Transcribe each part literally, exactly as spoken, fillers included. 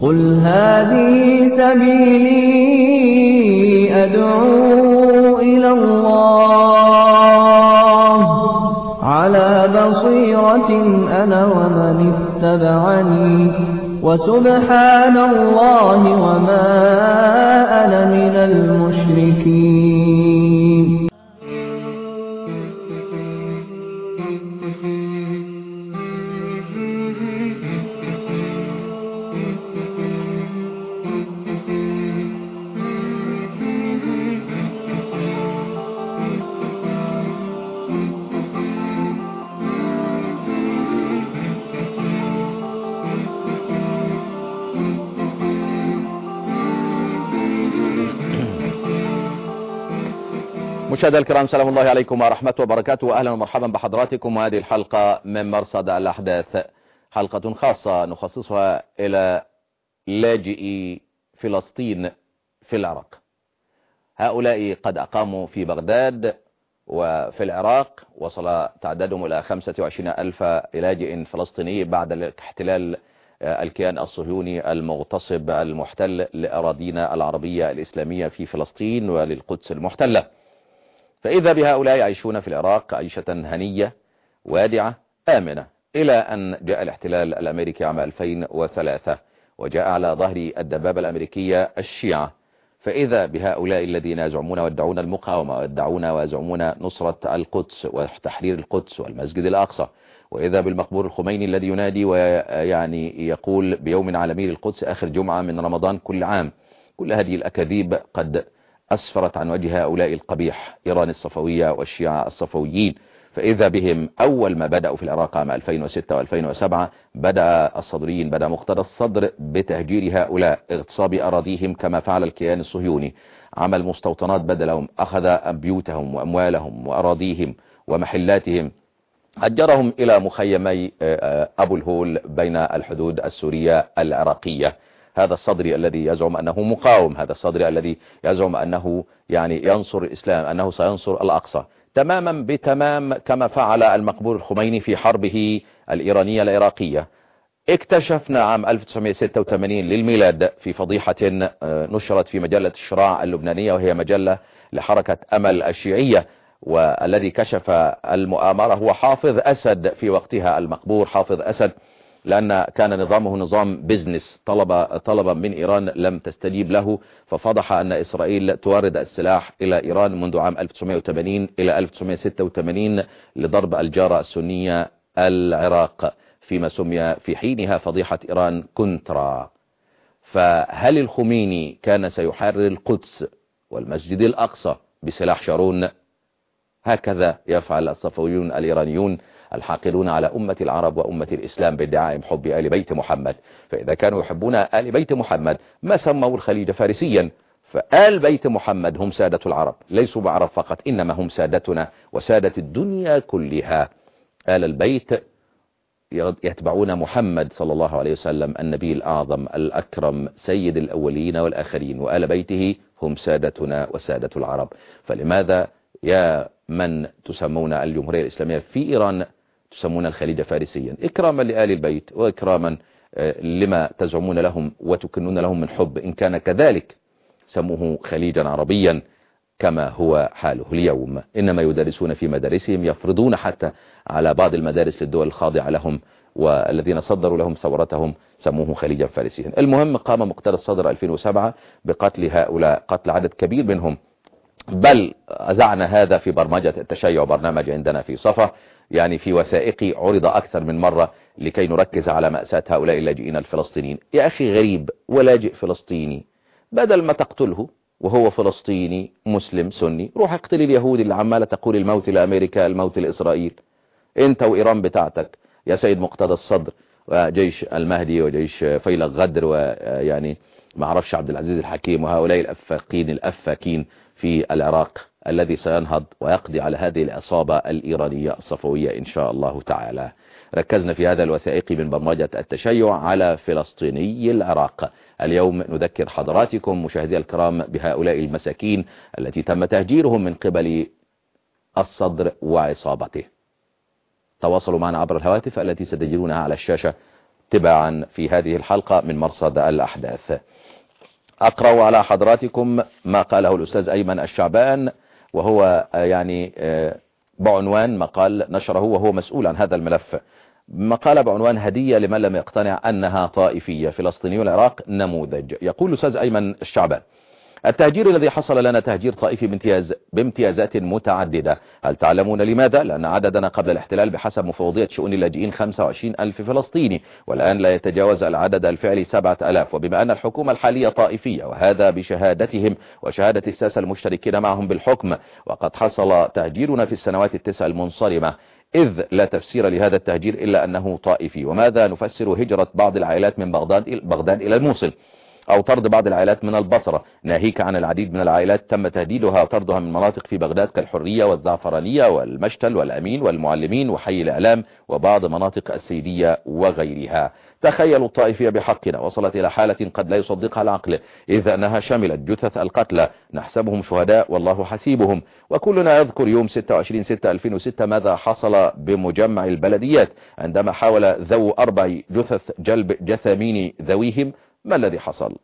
قل هذه سبيلي أدعو إلى الله على بصيرة أنا ومن اتبعني وسبحان الله وما أنا من المشركين. مشاهدينا الكرام، سلام الله عليكم ورحمته وبركاته. أهلا ومرحبا بحضراتكم وهذه الحلقة من مرصد الأحداث، حلقة خاصة نخصصها إلى لاجئي فلسطين في العراق. هؤلاء قد أقاموا في بغداد وفي العراق، وصل تعدادهم إلى خمسة وعشرين ألف لاجئ فلسطيني بعد الاحتلال الكيان الصهيوني المغتصب المحتل لأراضينا العربية الإسلامية في فلسطين وللقدس المحتلة. فإذا بهؤلاء يعيشون في العراق عيشة هنية وادعة آمنة، إلى أن جاء الاحتلال الأمريكي عام ألفين وثلاثة وجاء على ظهر الدبابة الأمريكية الشيعة. فإذا بهؤلاء الذين يزعمون ويدعون المقاومة ويدعون ويزعمون نصرة القدس وتحرير القدس والمسجد الأقصى، وإذا بالمقبور الخميني الذي ينادي ويعني يقول بيوم عالمي للقدس آخر جمعة من رمضان كل عام. كل هذه الأكاذيب قد أسفرت عن وجه هؤلاء القبيح، إيران الصفوية والشيعة الصفويين. فإذا بهم أول ما بدأوا في العراق عام ألفين وستة وألفين وسبعة بدأ الصدريين، بدأ مقتدى الصدر بتهجير هؤلاء، اغتصاب أراضيهم كما فعل الكيان الصهيوني، عمل مستوطنات بدلهم، أخذ بيوتهم وأموالهم وأراضيهم ومحلاتهم، هجرهم إلى مخيمي أبو الهول بين الحدود السورية العراقية. هذا الصدري الذي يزعم أنه مقاوم، هذا الصدري الذي يزعم أنه يعني ينصر الإسلام، أنه سينصر الأقصى، تماما بتمام كما فعل المقبور الخميني في حربه الإيرانية العراقية. اكتشفنا عام ألف وتسعمائة وستة وثمانين للميلاد في فضيحة نشرت في مجلة الشراع اللبنانية، وهي مجلة لحركة أمل الشيعية، والذي كشف المؤامرة هو حافظ أسد في وقتها، المقبور حافظ أسد، لأن كان نظامه نظام بيزنس، طلب طلبا من إيران لم تستجيب له، ففضح أن إسرائيل تورد السلاح إلى إيران منذ عام ألف وتسعمائة وثمانين إلى ألف وتسعمائة وستة وثمانين لضرب الجارة السنية العراق، فيما سمي في حينها فضيحة إيران كونترا. فهل الخميني كان سيحرر القدس والمسجد الأقصى بسلاح شارون؟ هكذا يفعل الصفويون الإيرانيون الحاقدون على أمة العرب وأمة الإسلام بادعاء حب آل بيت محمد. فإذا كانوا يحبون آل بيت محمد ما سموا الخليج فارسيا، فآل بيت محمد هم سادة العرب، ليسوا بعرب فقط، إنما هم سادتنا وسادة الدنيا كلها. آل البيت يتبعون محمد صلى الله عليه وسلم، النبي الأعظم الأكرم سيد الأولين والآخرين، وآل بيته هم سادتنا وسادة العرب. فلماذا يا من تسمون الجمهورية الإسلامية في إيران تسمون الخليج فارسيا؟ إكراما لآل البيت وإكراما لما تزعمون لهم وتكنون لهم من حب. إن كان كذلك سموه خليجا عربيا كما هو حاله اليوم. إنما يدرسون في مدارسهم، يفرضون حتى على بعض المدارس للدول الخاضعة لهم والذين صدروا لهم ثورتهم سموه خليجا فارسيا. المهم، قام مقتدى الصدر ألفين وسبعة بقتل هؤلاء، قتل عدد كبير منهم، بل أذعنا هذا في برمجة التشيع، برنامج عندنا في صفا، يعني في وثائقي عرض أكثر من مرة لكي نركز على مأساة هؤلاء اللاجئين الفلسطينيين. يا أخي غريب ولاجئ فلسطيني، بدل ما تقتله وهو فلسطيني مسلم سني، روح اقتل اليهود اللي عمالة تقول الموت لأمريكا الموت لإسرائيل. انت وإيران بتاعتك يا سيد مقتدى الصدر وجيش المهدي وجيش فيلق غدر ويعني ما عرفش عبد العزيز الحكيم وهؤلاء الأفاقين الأفاكين في العراق، الذي سينهض ويقضي على هذه العصابة الإيرانية الصفوية إن شاء الله تعالى. ركزنا في هذا الوثائقي من برمجة التشيع على فلسطيني العراق. اليوم نذكر حضراتكم مشاهدي الكرام بهؤلاء المساكين التي تم تهجيرهم من قبل الصدر وعصابته. تواصلوا معنا عبر الهواتف التي ستجدونها على الشاشة، تباعا في هذه الحلقة من مرصد الأحداث. أقرأ على حضراتكم ما قاله الأستاذ أيمن الشعبان، وهو يعني بعنوان مقال نشره وهو مسؤول عن هذا الملف. مقال بعنوان هدية لمن لم يقتنع أنها طائفية، فلسطيني العراق نموذج. يقول الأستاذ أيمن الشعبان: التهجير الذي حصل لنا تهجير طائفي بامتياز بامتيازات متعددة. هل تعلمون لماذا؟ لأن عددنا قبل الاحتلال بحسب مفوضية شؤون اللاجئين خمسة وعشرين ألف فلسطيني، والآن لا يتجاوز العدد الفعلي سبعة ألاف. وبما أن الحكومة الحالية طائفية، وهذا بشهادتهم وشهادة الساسة المشتركين معهم بالحكم، وقد حصل تهجيرنا في السنوات التسع المنصرمة، إذ لا تفسير لهذا التهجير إلا أنه طائفي. وماذا نفسر هجرة بعض العائلات من بغداد بغداد إلى الموصل، أو طرد بعض العائلات من البصرة، ناهيك عن العديد من العائلات تم تهديدها وطردها من مناطق في بغداد كالحرية والزعفرانية والمشتل والأمين والمعلمين وحي الإعلام وبعض مناطق السيدية وغيرها. تخيلوا الطائفية بحقنا وصلت إلى حالة قد لا يصدقها العقل، إذ أنها شملت جثث القتلى، نحسبهم شهداء والله حسيبهم. وكلنا يذكر يوم ستة وعشرين ستة ألفين وستة ماذا حصل بمجمع البلديات عندما حاول ذو أربع جثث جلب جثامين ذويهم. ما الذي حصل؟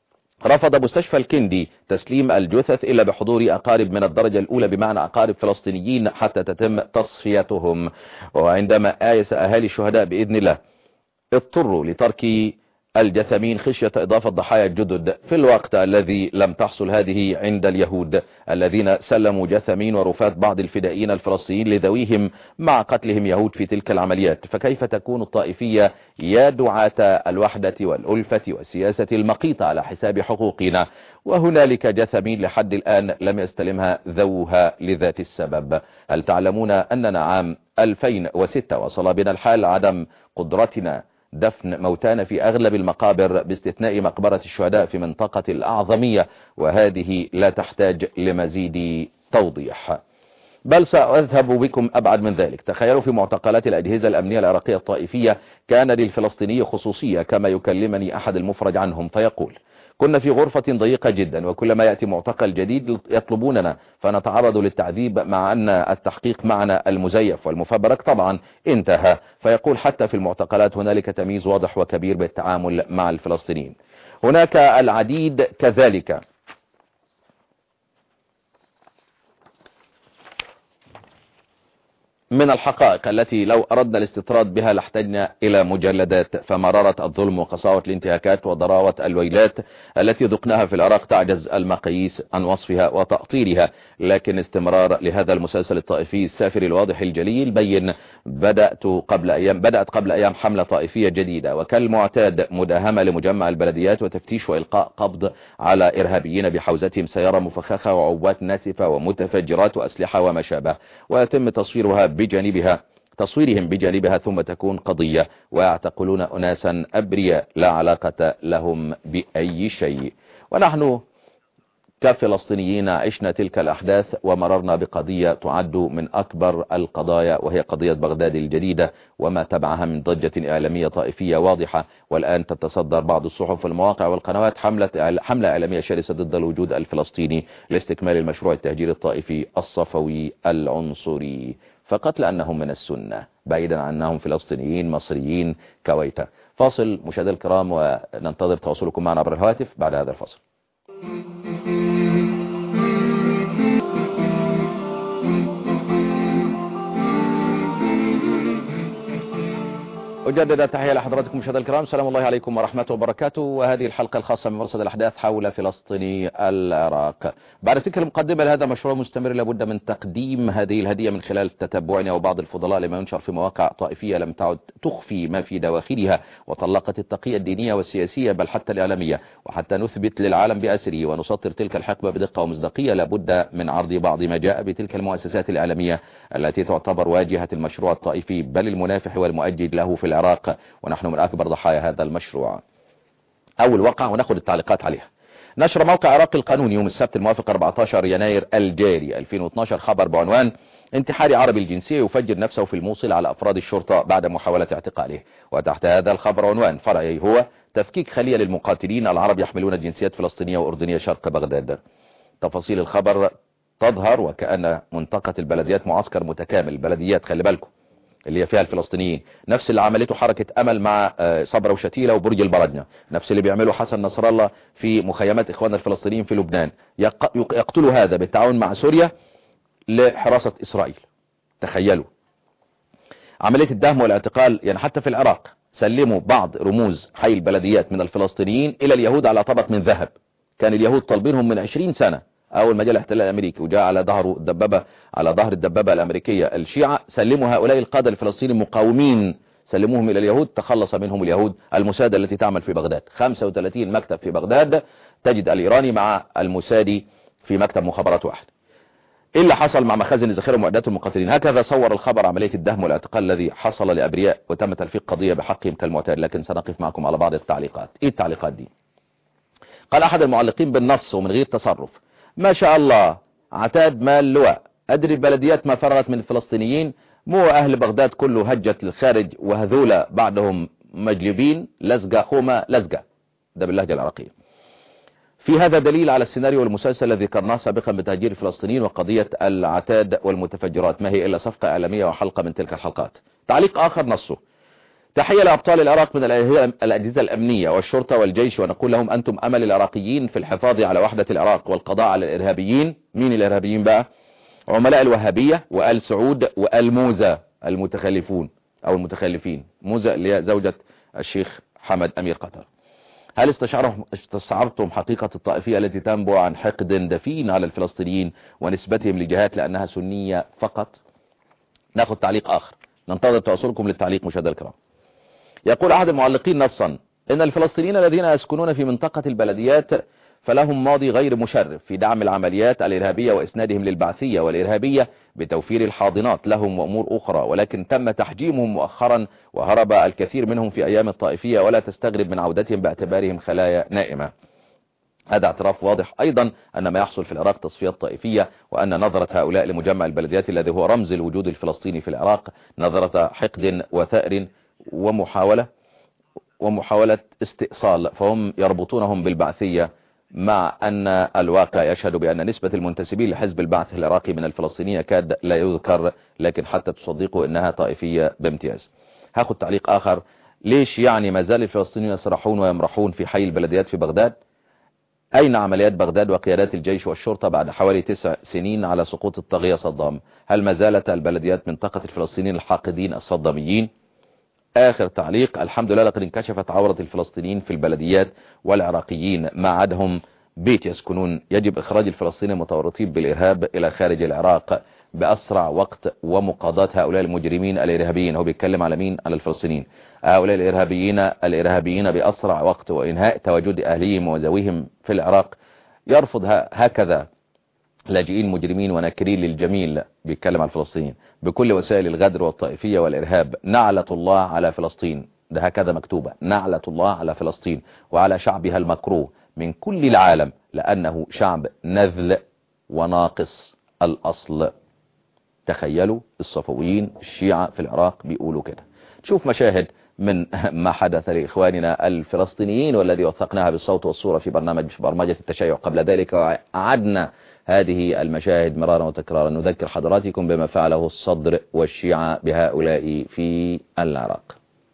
رفض مستشفى الكندي تسليم الجثث إلا بحضور أقارب من الدرجة الأولى، بمعنى أقارب فلسطينيين، حتى تتم تصفيتهم. وعندما آيس أهالي الشهداء بإذن الله اضطروا لترك الجثامين خشية إضافة ضحايا الجدد، في الوقت الذي لم تحصل هذه عند اليهود الذين سلموا جثامين ورفات بعض الفدائيين الفلسطينيين لذويهم مع قتلهم يهود في تلك العمليات. فكيف تكون الطائفية يا دعاة الوحدة والألفة والسياسة المقيتة على حساب حقوقنا، وهنالك جثامين لحد الآن لم يستلمها ذوها لذات السبب؟ هل تعلمون أننا عام ألفين وستة وصل بنا الحال عدم قدرتنا دفن موتانا في أغلب المقابر باستثناء مقبرة الشهداء في منطقة الأعظمية، وهذه لا تحتاج لمزيد توضيح. بل سأذهب بكم أبعد من ذلك. تخيلوا في معتقلات الأجهزة الأمنية العراقية الطائفية كان للفلسطيني خصوصية، كما يكلمني أحد المفرج عنهم فيقول: كنا في غرفة ضيقة جدا، وكلما يأتي معتقل جديد يطلبوننا فنتعرض للتعذيب، مع أن التحقيق معنا المزيف والمفبرك طبعا انتهى. فيقول: حتى في المعتقلات هنالك تمييز واضح وكبير بالتعامل مع الفلسطينيين. هناك العديد كذلك من الحقائق التي لو أردنا الاستطراد بها لاحتجنا إلى مجلدات. فمرارة الظلم وقساوة الانتهاكات وضراوة الويلات التي ذقناها في العراق تعجز المقاييس عن وصفها وتأطيرها. لكن استمرار لهذا المسلسل الطائفي السافر الواضح الجلي البين. بدأت قبل أيام بدأت قبل أيام حملة طائفية جديدة، وكالمعتاد مداهمة لمجمع البلديات وتفتيش وإلقاء قبض على إرهابيين بحوزتهم سيارة مفخخة وعبوات ناسفة ومتفجرات وأسلحة وما شابه، ويتم تصويرها بجانبها تصويرهم بجانبها، ثم تكون قضية ويعتقلون أناسا أبرياء لا علاقة لهم بأي شيء. ونحن كفلسطينيين عشنا تلك الأحداث ومررنا بقضية تعد من أكبر القضايا، وهي قضية بغداد الجديدة وما تبعها من ضجة إعلامية طائفية واضحة. والآن تتصدر بعض الصحف والمواقع والقنوات حملة حملة إعلامية شرسة ضد الوجود الفلسطيني لاستكمال المشروع التهجير الطائفي الصفوي العنصري، فقط لأنهم من السنة، بعيدا عن أنهم فلسطينيين مصريين كويتا. فاصل مشاهدينا الكرام، وننتظر تواصلكم معنا عبر الهواتف بعد هذا الفاصل. أجدد التحية لحضراتكم مشاهدينا الكرام، سلام الله عليكم ورحمته وبركاته. وهذه الحلقة الخاصة من مرصد الأحداث حول فلسطيني العراق. بعد تلك المقدمة لهذا المشروع مستمر، لابد من تقديم هذه الهدية من خلال تتبعنا وبعض الفضلاء لما ينشر في مواقع طائفية لم تعد تخفي ما في دواخلها، وطلقت التقية الدينية والسياسية بل حتى الإعلامية. وحتى نثبت للعالم بأسره ونسطر تلك الحقبة بدقة ومصداقية، لابد من عرض بعض ما جاء بتلك المؤسسات الإعلامية التي تعتبر واجهة المشروع الطائفي بل المنافح والمؤجج له في العراق، ونحن من أكبر ضحايا هذا المشروع. أول وقع ونأخذ التعليقات عليها. نشر موقع عراق القانون يوم السبت الموافق أربعة عشر يناير الجاري ألفين واثني عشر خبر بعنوان: انتحاري عربي الجنسية يفجر نفسه في الموصل على أفراد الشرطة بعد محاولة اعتقاله. وتحت هذا الخبر عنوان فرعي هو: تفكيك خلية للمقاتلين العرب يحملون الجنسيات فلسطينية وأردنية شرق بغداد. تفاصيل الخبر تظهر وكأن منطقة البلديات معسكر متكامل. البلديات خلي بالكم اللي هي فيها الفلسطينيين، نفس اللي عملته حركة أمل مع صبرا وشتيلة وبرج البردنة، نفس اللي بيعمله حسن نصر الله في مخيمات إخواننا الفلسطينيين في لبنان. يقتلوا هذا بالتعاون مع سوريا لحراسة إسرائيل. تخيلوا عملية الدهم والاعتقال. يعني حتى في العراق سلموا بعض رموز حي البلديات من الفلسطينيين إلى اليهود على طبق من ذهب. كان اليهود طالبينهم من عشرين سنة، أول ما جاء الاحتلال الأمريكي وجاء على ظهره الدبابة على ظهر الدبابة الأمريكية الشيعة، سلموا هؤلاء القادة الفلسطينيين المقاومين سلموهم إلى اليهود، تخلص منهم اليهود. الموساد التي تعمل في بغداد، خمسة وثلاثين مكتب في بغداد تجد الإيراني مع الموسادي في مكتب مخابرات واحد. إيه اللي حصل مع مخازن الذخيرة ومعدات المقاتلين؟ هكذا صور الخبر عملية الدهم والاعتقال الذي حصل لأبرياء وتم تلفيق قضية بحقهم كالمعتاد. لكن سنقف معكم على بعض التعليقات. إيه التعليقات دي؟ قال أحد المعلقين بالنص ومن غير تصرف: ما شاء الله عتاد مال لواء، أدري البلديات ما فرغت من الفلسطينيين، مو أهل بغداد كله هجت للخارج وهذولا بعدهم مجلبين لزقة خومة لزقة. ده باللهجة العراقية. في هذا دليل على السيناريو المسلسل الذي ذكرناه سابقا بتهجير الفلسطينيين وقضية العتاد والمتفجرات، ما هي إلا صفقة إعلامية وحلقة من تلك الحلقات. تعليق آخر نصه: تحية لأبطال العراق من الأجهزة الأمنية والشرطة والجيش، ونقول لهم أنتم أمل العراقيين في الحفاظ على وحدة العراق والقضاء على الإرهابيين. مين الإرهابيين بقى؟ عملاء الوهابية وآل سعود وآل موزة المتخلفون أو المتخلفين. موزة اللي هي زوجة الشيخ حمد أمير قطر. هل استشعرتم حقيقة الطائفية التي تنبع عن حقد دفين على الفلسطينيين ونسبتهم لجهات لأنها سنية فقط؟ ناخذ تعليق آخر، ننتظر تواصلكم للتعليق مشاهدينا الكرام. يقول أحد المعلقين نصا: إن الفلسطينيين الذين يسكنون في منطقة البلديات فلهم ماضي غير مشرف في دعم العمليات الإرهابية وإسنادهم للبعثية والإرهابية بتوفير الحاضنات لهم وأمور أخرى، ولكن تم تحجيمهم مؤخرا وهرب الكثير منهم في أيام الطائفية، ولا تستغرب من عودتهم باعتبارهم خلايا نائمة. هذا اعتراف واضح أيضا أن ما يحصل في العراق تصفية طائفية، وأن نظرة هؤلاء لمجمع البلديات الذي هو رمز الوجود الفلسطيني في العراق نظرة حقد وثأر ومحاولة ومحاولة استئصال، فهم يربطونهم بالبعثية، مع أن الواقع يشهد بأن نسبة المنتسبين لحزب البعث العراقي من الفلسطينيين كاد لا يذكر، لكن حتى تصدقوا أنها طائفية بامتياز. هاخد تعليق آخر: ليش يعني ما زال الفلسطينيين يسرحون ويمرحون في حي البلديات في بغداد؟ أين عمليات بغداد وقيادات الجيش والشرطة بعد حوالي تسع سنين على سقوط الطاغية صدام؟ هل ما زالت البلديات منطقة الفلسطينيين الحاقدين الصداميين؟ آخر تعليق: الحمد لله لقد انكشفت عورة الفلسطينيين في البلديات والعراقيين ما عادهم بيت يسكنون. يجب إخراج الفلسطينيين المتورطين بالإرهاب إلى خارج العراق بأسرع وقت ومقاضاة هؤلاء المجرمين الإرهابيين. هو بيتكلم على مين؟ على الفلسطينيين. هؤلاء الإرهابيين الإرهابيين بأسرع وقت، وإنهاء تواجد أهليهم وذويهم في العراق. يرفض هكذا لاجئين مجرمين وناكرين للجميل، بيتكلم على الفلسطينيين، بكل وسائل الغدر والطائفية والإرهاب. نعلة الله على فلسطين، ده هكذا مكتوبة، نعلة الله على فلسطين وعلى شعبها المكروه من كل العالم، لأنه شعب نذل وناقص الأصل. تخيلوا الصفويين الشيعة في العراق بيقولوا كده. شوف مشاهد من ما حدث لإخواننا الفلسطينيين، والذي وثقناها بالصوت والصورة في برنامج برمجة التشيع قبل ذلك، وأعدنا هذه المشاهد مرارا وتكرارا. نذكر حضراتكم بما فعله الصدر والشيعة بهؤلاء في العراق.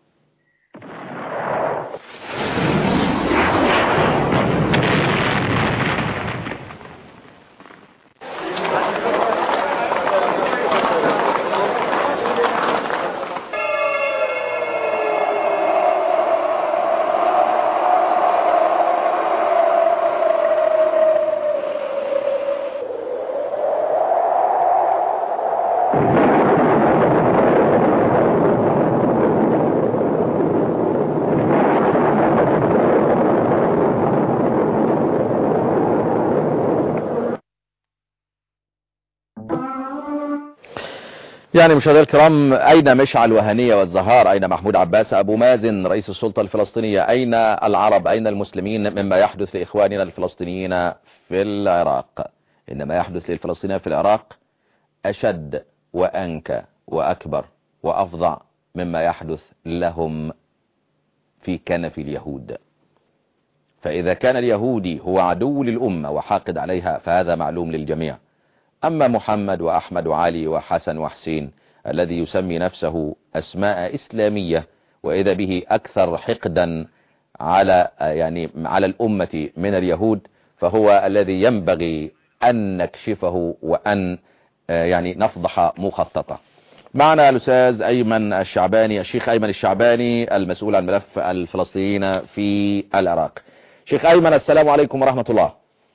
يعني مشاهدينا الكرام، أين مشعل وهنية والزهار؟ أين محمود عباس أبو مازن رئيس السلطة الفلسطينية؟ أين العرب؟ أين المسلمين مما يحدث لإخواننا الفلسطينيين في العراق؟ إن ما يحدث للفلسطينيين في العراق أشد وأنكى وأكبر وأفظع مما يحدث لهم في كنف اليهود. فإذا كان اليهودي هو عدو للأمة وحاقد عليها فهذا معلوم للجميع. أما محمد وأحمد وعلي وحسن وحسين الذي يسمي نفسه أسماء إسلامية وإذا به أكثر حقدا على يعني على الأمة من اليهود، فهو الذي ينبغي أن نكشفه وأن يعني نفضح مخططه. معنا الأستاذ أيمن الشعباني، الشيخ أيمن الشعباني المسؤول عن ملف الفلسطينيين في العراق. شيخ أيمن، السلام عليكم ورحمة الله.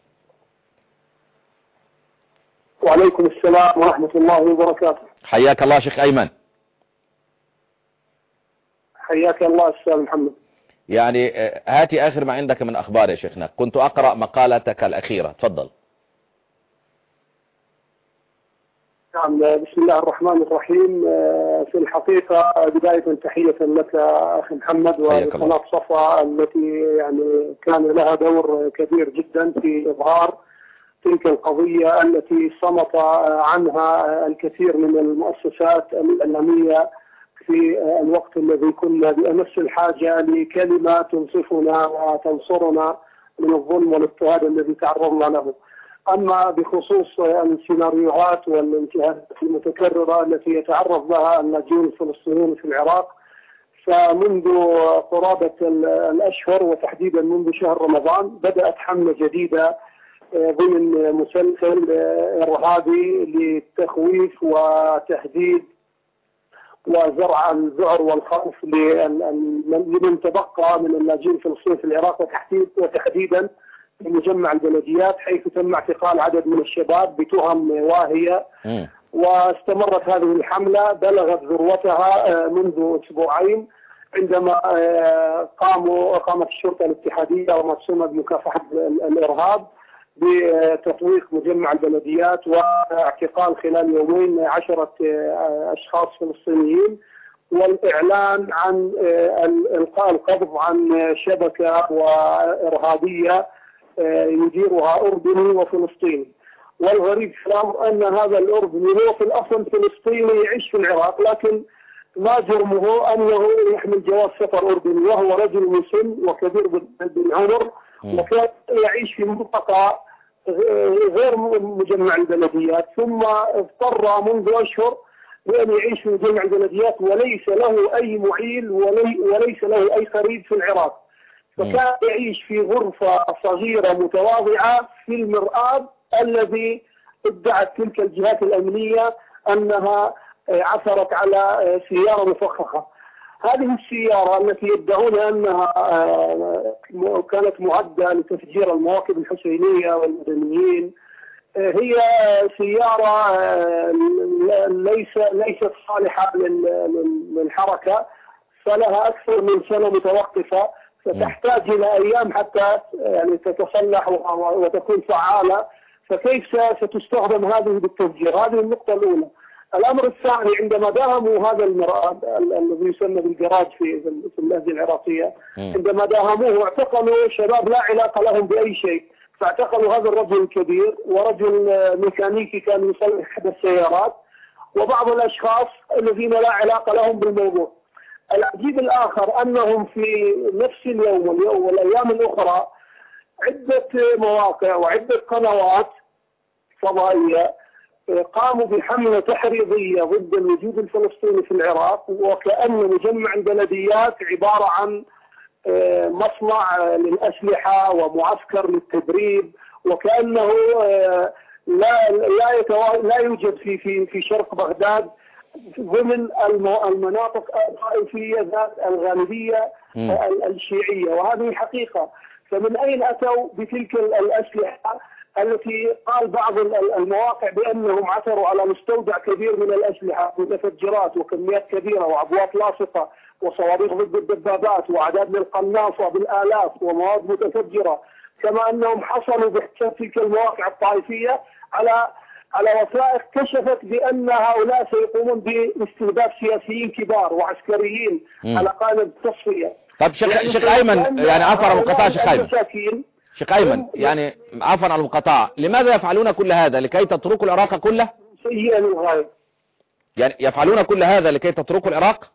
وعليكم السلام ورحمة الله وبركاته. حياك الله شيخ أيمن. حياك الله أستاذ محمد. يعني هاتي آخر ما عندك من أخبار يا شيخنا. كنت أقرأ مقالتك الأخيرة، تفضل. نعم، بسم الله الرحمن الرحيم. في الحقيقة بداية تحية لك أخي محمد وقناة صفا التي يعني كان لها دور كبير جدا في إظهار تلك القضية التي صمت عنها الكثير من المؤسسات الإعلامية في الوقت الذي كنا بأمس الحاجة لكلمة تنصفنا وتنصرنا من الظلم والاضطهاد الذي تعرضنا له. أما بخصوص السيناريوهات والانتهاكات المتكررة التي يتعرض لها اللاجئون الفلسطينيين في العراق، فمنذ قرابة الأشهر وتحديدا منذ شهر رمضان بدأت حملة جديدة ضمن مسلسل إرهابي للتخويف وتهديد وزرع الذعر والخوف لمن تبقى من اللاجئين الفلسطينيين في العراق، وتحديدا في مجمع البلديات، حيث تم اعتقال عدد من الشباب بتهم واهية. م. واستمرت هذه الحملة، بلغت ذروتها منذ أسبوعين عندما قاموا قامت الشرطة الاتحادية وما تسمى بمكافحة الإرهاب بتطويق مجمع البلديات واعتقال خلال يومين عشرة أشخاص فلسطينيين، والإعلان عن إلقاء القبض عن شبكة وإرهابية يديرها أردني وفلسطيني. والغريب في الأمر أن هذا الأردني هو في الأصل فلسطيني يعيش في العراق، لكن ما جرمه أنه يحمل جواز سفر أردني، وهو رجل مسن وكبير بالعمر، وكان يعيش في منطقة غير مجمع البلديات، ثم اضطر منذ أشهر بأن يعيش في مجمع البلديات وليس له أي معيل وليس له أي قريب في العراق. فكان يعيش في غرفة صغيرة متواضعة في المرآب الذي ادعت تلك الجهات الأمنية أنها عثرت على سيارة مفخخة. هذه السيارة التي يدعون أنها كانت معدة لتفجير المواكب الحسينية والمدنيين هي سيارة ليس ليست صالحة للحركة، فلها أكثر من سنة متوقفة، فتحتاج إلى أيام حتى يعني تتصلح وتكون فعالة. فكيف ستستخدم هذه بالتفجير؟ هذه النقطة الأولى. الأمر الثاني، عندما داهموا هذا المرآب الذي يسمى بالجراج في في اللهجة العراقية، عندما داهموه اعتقلوا شباب لا علاقة لهم بأي شيء، فاعتقلوا هذا الرجل الكبير ورجل ميكانيكي كان يصلح إحدى السيارات وبعض الأشخاص الذين لا علاقة لهم بالموضوع. العجيب الآخر أنهم في نفس اليوم والأيام الأخرى عدة مواقع وعدة قنوات فضائية قاموا بحملة تحريضية ضد الوجود الفلسطيني في العراق، وكأن مجمع البلديات عبارة عن مصنع للأسلحة ومعسكر للتدريب، وكأنه لا لا لا يوجد في في في شرق بغداد ضمن المناطق الطائفية ذات الغالبية الشيعية، وهذه حقيقة. فمن أين أتوا بتلك الأسلحة التي قال بعض المواقع بأنهم عثروا على مستودع كبير من الأسلحة، متفجرات وكميات كبيرة وعبوات لاصقة وصواريخ ضد الدبابات وأعداد من القناصة بالآلاف ومواد متفجرة، كما أنهم حصلوا بحساب تلك المواقع الطائفية على على وثائق كشفت بأن هؤلاء سيقومون باستهداف سياسيين كبار وعسكريين م. على قائمة التصفية. طب شيخ يعني شيخ أيمن، يعني عفوا على المقاطعة شيخ أيمن شيخ أيمن يعني عفوا على المقاطعة، لماذا يفعلون كل هذا؟ لكي تتركوا العراق كله؟ سيئا للغاية. يعني يفعلون كل هذا لكي تتركوا العراق؟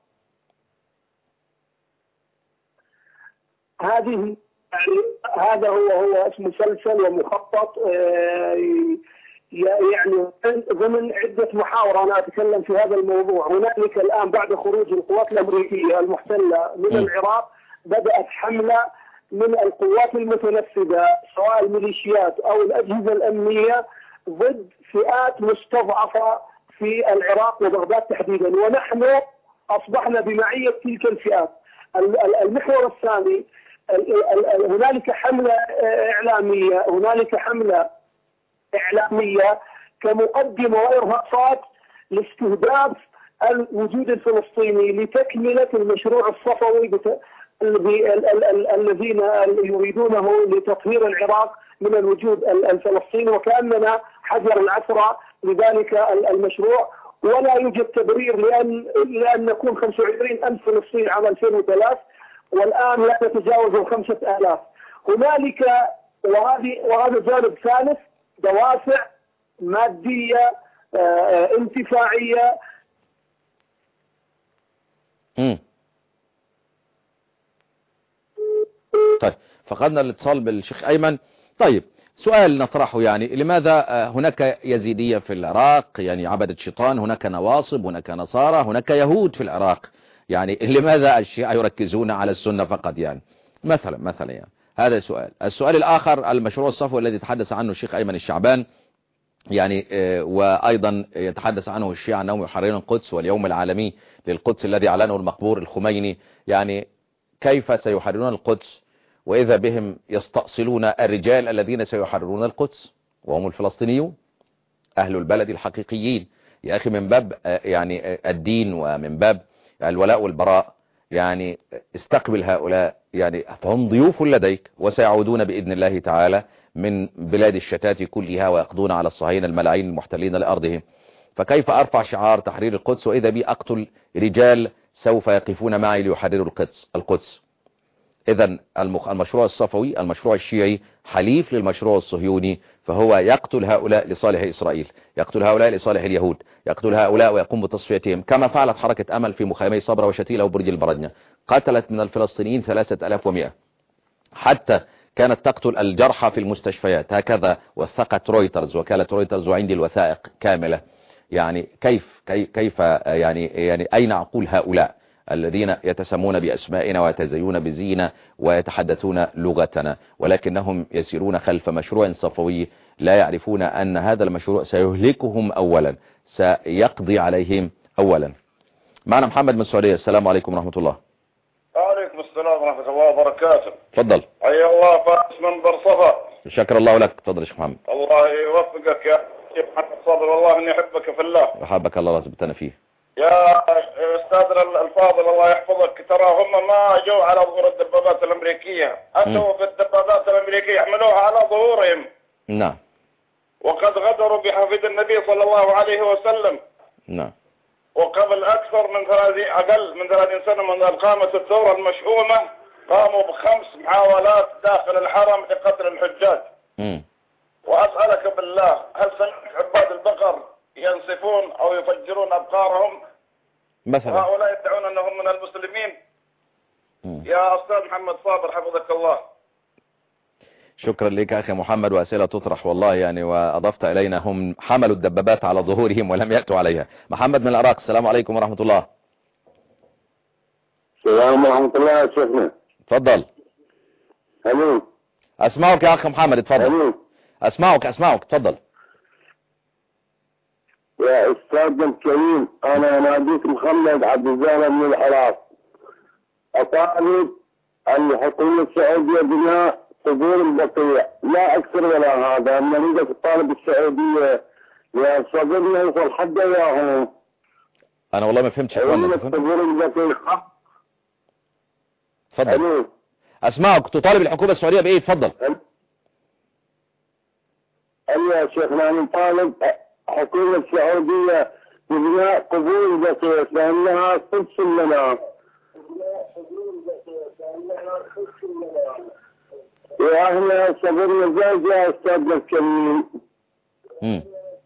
هذه يعني هذا هو هو اسم مسلسل ومخطط يعني ضمن عدة محاور أنا أتكلم في هذا الموضوع. هنالك الآن بعد خروج القوات الأمريكية المحتلة من العراق بدأت حملة من القوات المتنفذة سواء الميليشيات أو الأجهزة الأمنية ضد فئات مستضعفة في العراق وبغداد تحديدا، ونحن أصبحنا بمعية تلك الفئات. المحور الثاني، هنالك حملة إعلامية هنالك حملة إعلامية كمقدمة وإرهاصات لاستهداف الوجود الفلسطيني لتكملة المشروع الصفوي الذين يريدونه لتطهير العراق من الوجود الفلسطيني، وكأننا حجر العثرة لذلك المشروع. ولا يوجد تبرير لأن لأن نكون خمسة وعشرين ألف فلسطيني عام ألفين وثلاثة والآن لا تتجاوز خمسة آلاف. هنالك وهذه وهذا جانب ثالث، دوافع مادية آه، انتفاعية. امم طيب فقدنا الاتصال بالشيخ أيمن. طيب سؤال نطرحه، يعني لماذا هناك يزيدية في العراق، يعني عبدة شيطان، هناك نواصب، هناك نصارى، هناك يهود في العراق، يعني لماذا الشيعة يركزون على السنة فقط؟ يعني مثلا مثلا يعني هذا سؤال. السؤال الآخر، المشروع الصفوي الذي تحدث عنه الشيخ أيمن الشعبان، يعني وأيضا يتحدث عنه الشيعة أنهم يحررون القدس واليوم العالمي للقدس الذي أعلنه المقبور الخميني، يعني كيف سيحررون القدس وإذا بهم يستأصلون الرجال الذين سيحررون القدس وهم الفلسطينيون أهل البلد الحقيقيين؟ يا أخي من باب يعني الدين ومن باب الولاء والبراء، يعني استقبل هؤلاء، يعني فهم ضيوف لديك وسيعودون بإذن الله تعالى من بلاد الشتات كلها ويقضون على الصهاينة الملاعين المحتلين لأرضهم. فكيف أرفع شعار تحرير القدس وإذا بي أقتل رجال سوف يقفون معي ليحرروا القدس القدس؟ إذن المشروع الصفوي، المشروع الشيعي حليف للمشروع الصهيوني، فهو يقتل هؤلاء لصالح إسرائيل، يقتل هؤلاء لصالح اليهود، يقتل هؤلاء ويقوم بتصفيتهم، كما فعلت حركة أمل في مخيمي صبرا وشتيلة وبرج البرجنة، قتلت من الفلسطينيين ثلاثة آلاف ومئة، حتى كانت تقتل الجرحى في المستشفيات. هكذا وثقت رويترز، وكالة رويترز، وعندي الوثائق كاملة. يعني كيف كيف يعني يعني أين عقول هؤلاء الذين يتسمون بأسمائنا ويتزيون بزينة ويتحدثون لغتنا، ولكنهم يسيرون خلف مشروع صفوي لا يعرفون أن هذا المشروع سيهلكهم أولا، سيقضي عليهم أولا. معنا محمد من السعودية. السلام عليكم ورحمة الله. وعليكم السلام ورحمة الله وبركاته. تفضل. حيا الله فارس من برصفة. شكر الله لك. تفضل يا شيخ محمد. الله يوفقك يا شيخ محمد صابر، والله اني احبك في الله. احبك الله ثبتنا فيه. يا استاذنا الفاضل الله يحفظك، ترى هم ما جو على ظهور الدبابات الامريكية، اتوا بالدبابات الامريكية يحملوها على ظهورهم. نعم. وقد غدروا بحفيد النبي صلى الله عليه وسلم. نعم. وقبل اكثر من ثلاثين اقل من ثلاثين سنة من قامت الثورة المشؤومة، قاموا بخمس محاولات داخل الحرم لقتل الحجاج. امم واسألك بالله، هل سمعت عباد البقر ينسفون او يفجرون ابقارهم مثلا؟ وهؤلاء يدعون انهم من المسلمين. مم. يا استاذ محمد صابر حفظك الله. شكرا لك اخي محمد، واسئله تطرح والله يعني، واضفت الينا هم حملوا الدبابات على ظهورهم ولم ياتوا عليها. محمد من العراق. السلام عليكم ورحمه الله. السلام ورحمه الله يا شيخنا. تفضل. الو. اسمعك يا اخي محمد، اتفضل. الو. اسمعك اسمعك تفضل. يا استاذ الكريم، انا ناديت محمد عبد الزاهر من العراق. اطالب الحكومه السعوديه بناء قبور البقيع، لا اكثر ولا هذا. انا نريد الطالب السعوديه يا صدرنا يوصل حد وياهم. انا والله ما فهمتش اخوانا. قبور البقيع. تفضل. اسمعك. تطالب الحكومه السعوديه بايه؟ تفضل. ايوه يا شيخنا، نطالب الحكومه السعوديه ببناء قبور البقيع لانها قدس لنا. واحنا صبرنا زاد يا استاذنا الكريم. امم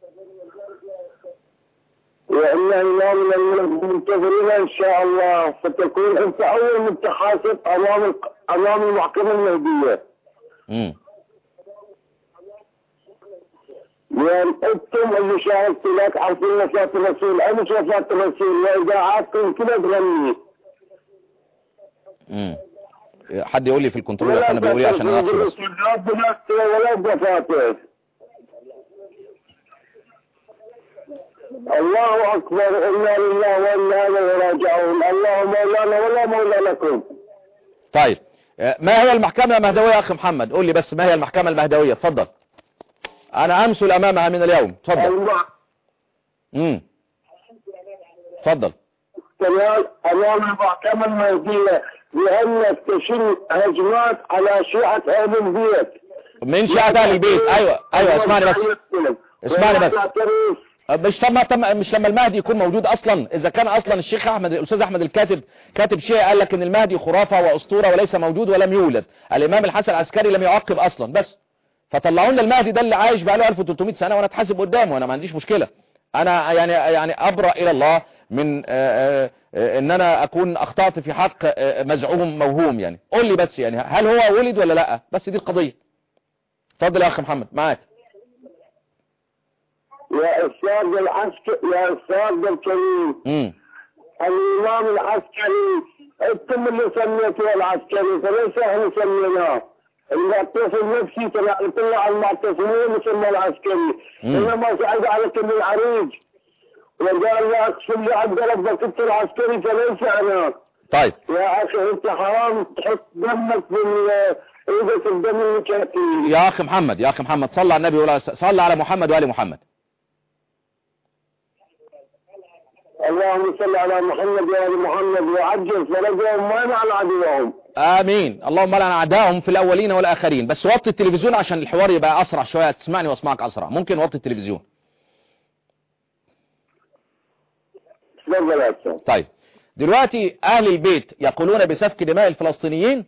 وإنا من المنتظرين إن شاء الله، فتكون أنت أول متحاسب أمام أمام المحكمة المهدية. امم لأن أنتم اللي شاركتوا لك عارفين وفاة الرسول أو مش وفاة الرسول وإذاعاتكم كلها تغني. امم حد يقول لي في الكنترول يا اخوانا بيقول ايه عشان انا اخلص. ولا وفاته. الله أكبر إنا لله وإنا إليه راجعون. الله مولانا ولا مولى لكم. طيب ما هي المحكمة المهدوية يا أخي محمد؟ قول لي بس ما هي المحكمة المهدوية؟ اتفضل. أنا أمثل أمامها من اليوم. اتفضل. امم اتفضل. تمام. أمام المحكمة المهدية لأنك تشن هجمات على شيعة أهل البيت. من شيعة أهل البيت؟ أيوة أيوة اسمعني بس اسمعني بس مش لما مش لما المهدي يكون موجود اصلا. اذا كان اصلا الشيخ احمد الاستاذ احمد الكاتب كاتب شيء قال لك ان المهدي خرافه واسطوره وليس موجود ولم يولد. الامام الحسن العسكري لم يعقب اصلا بس. فطلعوا لنا المهدي ده اللي عايش بقاله ألف وثلاثمائة سنه وانا اتحاسب قدامه وانا ما عنديش مشكله. انا يعني يعني ابرأ الى الله من آآ آآ ان انا اكون اخطأت في حق مزعوم موهوم. يعني قول لي بس يعني هل هو ولد ولا لا؟ بس دي القضيه. اتفضل يا اخي محمد معاك. يا أستاذ العسكري يا أستاذ الكريم. امم الإمام العسكري أنتم اللي سميتوه العسكري فليس احنا سميناه. المعتصم نفسي طلع المعتصمين مسمى العسكري. إنما سعد على كل العريج وقال لا أقسم لي عبد ربك أنت العسكري فليس أنا. طيب يا أخي أنت حرام تحط دمك في إيدك الدم الكاتب. يا أخي محمد يا أخي محمد صلى على النبي ولا صلى على محمد وآل محمد. اللهم صل على محمد وآل محمد وعجل فرجهم وين على عدوهم. آمين. اللهم لعن أعداءهم في الأولين والآخرين. بس وطي التلفزيون عشان الحوار يبقى أسرع شوية تسمعني واسمعك أسرع. ممكن وطي التلفزيون. طيب دلوقتي أهل البيت يقولون بسفك دماء الفلسطينيين.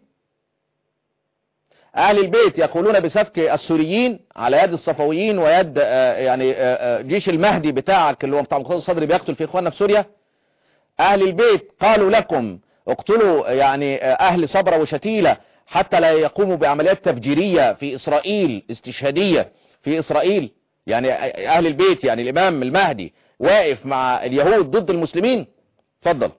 أهل البيت يقولون بسفك السوريين على يد الصفويين ويد آه يعني آه جيش المهدي بتاعك اللي هو بتاع مقتدى الصدر بيقتل في إخواننا في سوريا. أهل البيت قالوا لكم اقتلوا يعني آه أهل صبرا وشتيلة حتى لا يقوموا بعمليات تفجيرية في إسرائيل استشهادية في إسرائيل. يعني أهل البيت يعني الإمام المهدي واقف مع اليهود ضد المسلمين. اتفضل.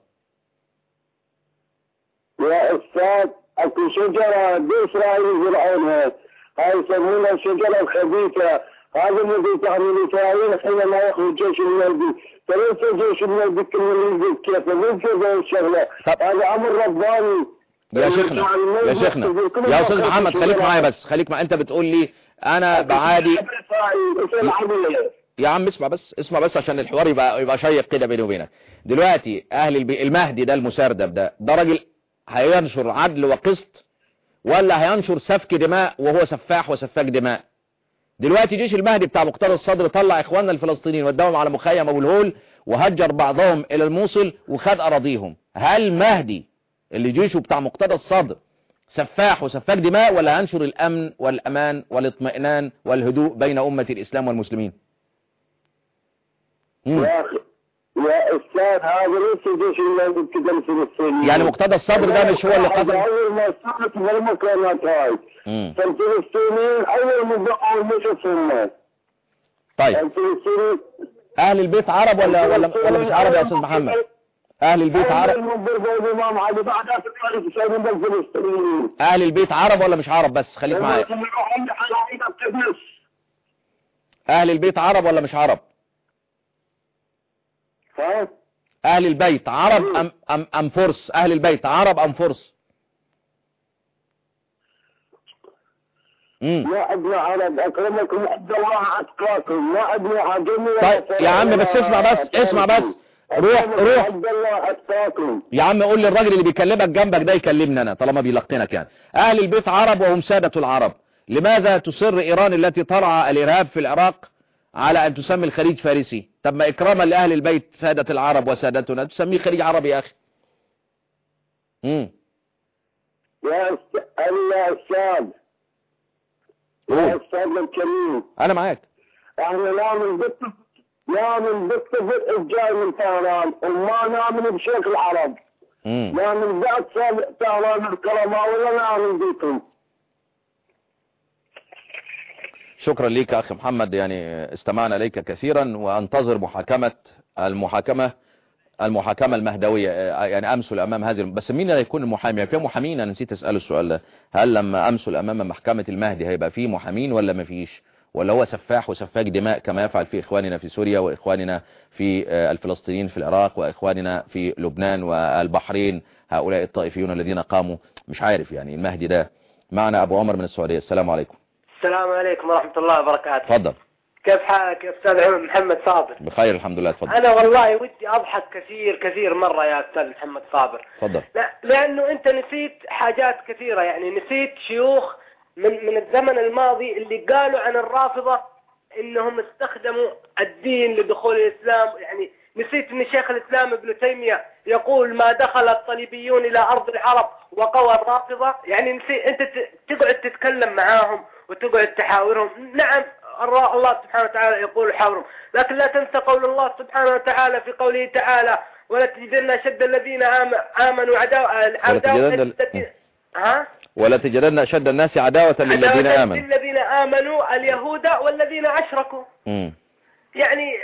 يا أستاذ اكو شجرة بإسرائيل يزرعونها هاي يسمونها الشجرة الخبيثة. هذا الذي تعمل إسرائيل حينما يخرج جيش المهدي فليس جيش المهدي كله كيف من كذا الشغلة. هذا أمر رباني يا شيخنا يا شيخنا يا أستاذ محمد خليك معايا بس خليك معايا. أنت بتقول لي أنا بعادي يا عم اسمع بس اسمع بس عشان الحوار يبقى يبقى شيق كده بيني وبينك. دلوقتي أهل البي... المهدي ده المسردب ده ده راجل هينشر عدل وقسط ولا هينشر سفك دماء وهو سفاح وسفاك دماء؟ دلوقتي جيش المهدي بتاع مقتدى الصدر طلع اخواننا الفلسطينيين وداهم على مخيم ابو الهول وهجر بعضهم الى الموصل وخد اراضيهم. هل مهدي اللي جيشه بتاع مقتدى الصدر سفاح وسفاك دماء ولا هينشر الامن والامان والاطمئنان والهدوء بين امة الاسلام والمسلمين؟ مم. يا اخي يا استاذ هذا ليس جيش المهدي كده الفلسطيني. يعني مقتدى الصدر ده مش هو اللي قتل؟ اول ما صارت هالمكانات هاي فالفلسطينيين اول ما بقوا مش هم. طيب الفلسطينيين اهل البيت عرب ولا ولا ولا مش عرب يا استاذ محمد؟ اهل البيت عرب. اهل البيت عرب ولا مش عرب؟ بس خليك معايا. اهل البيت عرب ولا مش عرب؟ اهل البيت عرب ام ام ام فرس؟ اهل البيت عرب ام فرس؟ امم ما ابن عرب اكرمكم عبد الله اتقاكم ما ابن عجمي. طيب يا عم بس اسمع بس اسمع بس روح روح عبد الله اتقاكم. يا عم قول للراجل اللي بيكلمك جنبك ده يكلمني انا طالما بيلقنك. يعني اهل البيت عرب وهم سادة العرب. لماذا تصر ايران التي ترعى الارهاب في العراق على ان تسمي الخليج فارسي؟ طب ما اكراما لاهل البيت سادة العرب وسادتنا تسميه خليج عربي يا اخي. امم يا استاذ يا استاذ الكريم انا معاك. احنا نعمل بت نعمل بتفق الجاي من طهران وما نعمل بشيخ العرب. امم نعمل بعد طهران الكرماء ولا نعمل بيكم. شكرا ليك أخي محمد، يعني استمعنا إليك كثيرا وأنتظر محاكمة المحاكمة المحاكمة المهدوية، يعني أمثل أمام هذه. بس مين اللي يكون المحامي؟ يعني في محامين، أنا نسيت أسأله السؤال ده، هل لما أمثل أمام محكمة المهدي هيبقى فيه محامين ولا ما فيش، ولا هو سفاح وسفاك دماء كما يفعل في إخواننا في سوريا وإخواننا في الفلسطينيين في العراق وإخواننا في لبنان والبحرين، هؤلاء الطائفيون الذين قاموا؟ مش عارف يعني. المهدي ده معنا أبو عمر من السعودية. السلام عليكم. السلام عليكم ورحمة الله وبركاته. تفضل. كيف حالك يا أستاذ محمد صابر؟ بخير الحمد لله. تفضل. أنا والله ودي أضحك كثير كثير مرة يا أستاذ محمد صابر. تفضل. لا لأنه أنت نسيت حاجات كثيرة، يعني نسيت شيوخ من من الزمن الماضي اللي قالوا عن الرافضة إنهم استخدموا الدين لدخول الإسلام. يعني نسيت إن شيخ الإسلام ابن تيمية يقول ما دخل الصليبيون إلى أرض العرب وقوى الرافضة. يعني نسيت أنت تقعد تتكلم معاهم وتقعد تحاورهم. نعم الله سبحانه وتعالى يقول حاورهم، لكن لا تنسى قول الله سبحانه وتعالى في قوله تعالى ولا تجدن أشد الذين آمنوا عداوة ها ولا تجدن أشد الناس عداوة للذين آمنوا الذين آمنوا اليهود والذين أشركوا. م. يعني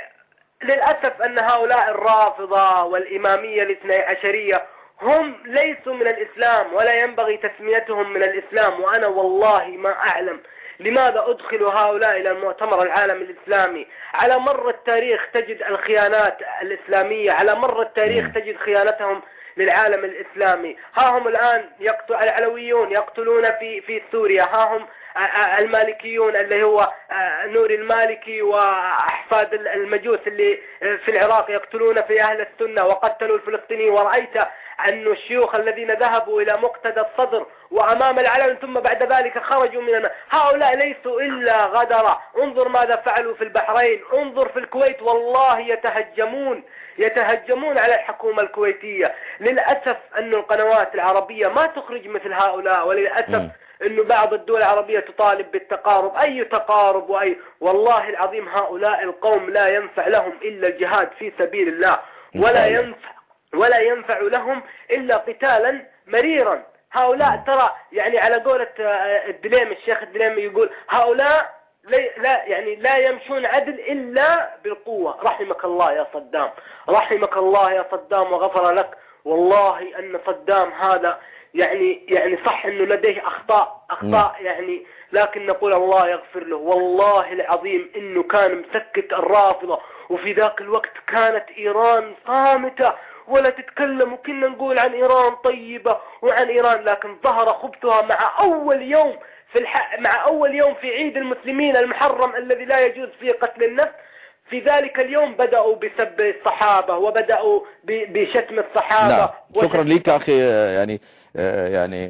للأسف أن هؤلاء الرافضة والإمامية الاثني عشرية هم ليسوا من الإسلام ولا ينبغي تسميتهم من الإسلام. وأنا والله ما أعلم لماذا أدخل هؤلاء إلى المؤتمر العالمي الإسلامي. على مر التاريخ تجد الخيانات الإسلامية، على مر التاريخ تجد خيانتهم للعالم الإسلامي. ها هم الآن يقتل العلويون يقتلون في في سوريا، ها هم المالكيون اللي هو نور المالكي وأحفاد المجوس اللي في العراق يقتلون في أهل السنة وقتلوا الفلسطينيين. ورأيت أن الشيوخ الذين ذهبوا إلى مقتدى الصدر وأمام العلم ثم بعد ذلك خرجوا مننا، هؤلاء ليسوا إلا غدرة. انظر ماذا فعلوا في البحرين، انظر في الكويت، والله يتهجمون يتهجمون على الحكومة الكويتية. للأسف أن القنوات العربية ما تخرج مثل هؤلاء، وللأسف أن بعض الدول العربية تطالب بالتقارب. أي تقارب وأي، والله العظيم هؤلاء القوم لا ينفع لهم إلا الجهاد في سبيل الله، ولا ينفع ولا ينفع لهم إلا قتالا مريرا. هؤلاء ترى يعني على قولة الدليمي الشيخ الدليمي يقول هؤلاء لا يعني لا يمشون عدل إلا بالقوة. رحمك الله يا صدام، رحمك الله يا صدام وغفر لك. والله أن صدام هذا يعني يعني صح أنه لديه أخطاء أخطاء يعني، لكن نقول الله يغفر له. والله العظيم أنه كان مسكت الرافضة، وفي ذاك الوقت كانت إيران صامتة ولا تتكلم، وكنا نقول عن إيران طيبة وعن إيران، لكن ظهر خبثها مع أول يوم في الح... مع أول يوم في عيد المسلمين المحرم الذي لا يجوز فيه قتل النفس. في ذلك اليوم بدأوا بسب الصحابة وبدأوا ب... بشتم الصحابة. نعم. وشتم... شكرا ليك أخي. يعني يعني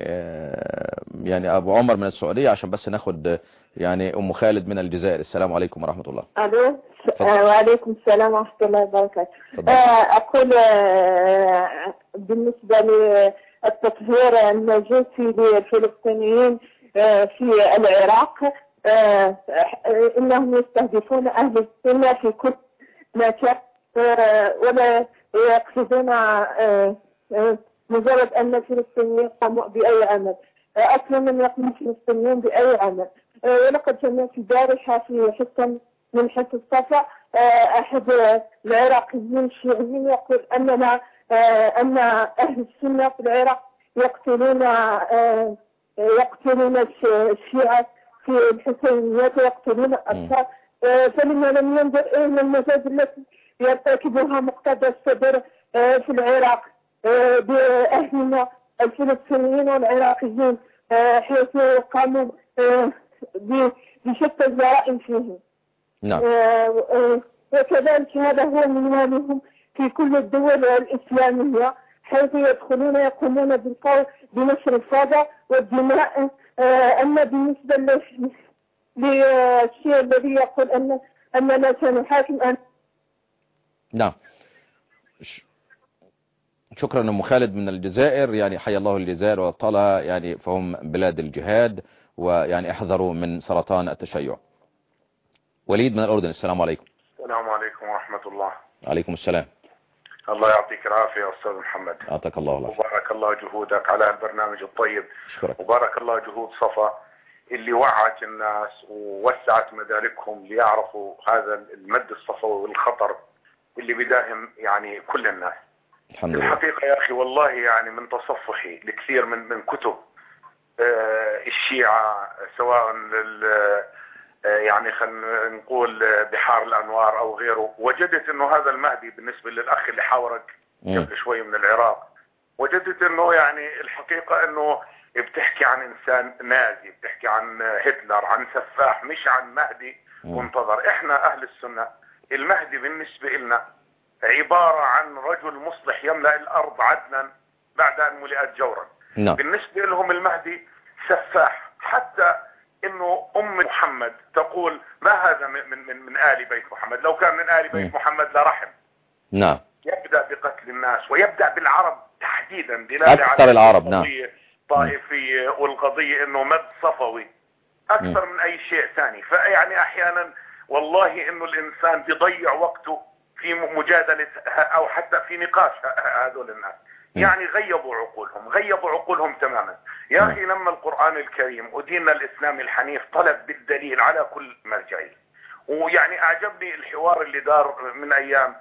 يعني أبو عمر من السعودية، عشان بس ناخد يعني أم خالد من الجزائر. السلام عليكم ورحمة الله. ألو. وعليكم السلام ورحمة الله وبركاته. أقول بالنسبة للتطهير الموجود في الفلسطينيين في العراق، إنهم يستهدفون أهل السنة في كل مكان، ولا يقصدون مجرد أن الفلسطينيين قاموا بأي عمل. أصلا لم يقوم الفلسطينيون بأي عمل. ولقد سمعت البارحة في حتة من حتى الصفا أحد العراقيين الشيعيين يقول أننا أن أهل السنة في العراق يقتلون يقتلون الشيعة في الحسينيات ويقتلون الأطفال. فلما لم ينظر إلى المجازر التي يرتكبها مقتدى الصدر في العراق بأهلنا الفلسطينيين والعراقيين، حيث قاموا بشتى الجرائم فيهم. نعم. وكذلك هذا هو منوالهم في كل الدول الإسلامية، حيث يدخلون يقومون بالقول بنشر الفوضى والدماء. أما بالنسبة للشيء الذي يقول أن أننا سنحاكم أن نعم. شكرا أم خالد من الجزائر. يعني حيا الله الجزائر وأبطالها، يعني فهم بلاد الجهاد، ويعني احذروا من سرطان التشيع. وليد من الأردن. السلام عليكم. السلام عليكم ورحمة الله. عليكم السلام. الله يعطيك العافية يا أستاذ محمد. أعطاك الله العافية. وبارك الله جهودك على البرنامج الطيب. شكرا. وبارك الله جهود صفا اللي وعت الناس ووسعت مداركهم ليعرفوا هذا المد الصفوي والخطر اللي بداهم يعني كل الناس. الحمد لله. الحقيقة يا أخي والله يعني من تصفحي لكثير من من كتب الشيعة، سواء يعني خلينا نقول بحار الأنوار أو غيره، وجدت أنه هذا المهدي بالنسبة للأخ اللي حاورك قبل شوي من العراق، وجدت أنه يعني الحقيقة أنه بتحكي عن إنسان نازي، بتحكي عن هتلر، عن سفاح، مش عن مهدي منتظر. إحنا أهل السنة المهدي بالنسبة لنا عبارة عن رجل مصلح يملأ الأرض عدلا بعد أن ملئت جورا. no. بالنسبة لهم المهدي سفاح، حتى انه ام محمد تقول ما هذا من من من آل بيت محمد، لو كان من آل بيت محمد لرحم. نعم. يبدأ بقتل الناس ويبدأ بالعرب تحديدا، دلالة اكثر على العرب. نعم. طائفية والقضية انه مد صفوي اكثر م. من اي شيء ثاني. فيعني احيانا والله انه الانسان بيضيع وقته في مجادلة او حتى في نقاش هذول الناس. يعني غيبوا عقولهم، غيبوا عقولهم تماما. يا أخي لما القرآن الكريم وديننا الإسلامي الحنيف طلب بالدليل على كل مرجعي، ويعني أعجبني الحوار اللي دار من أيام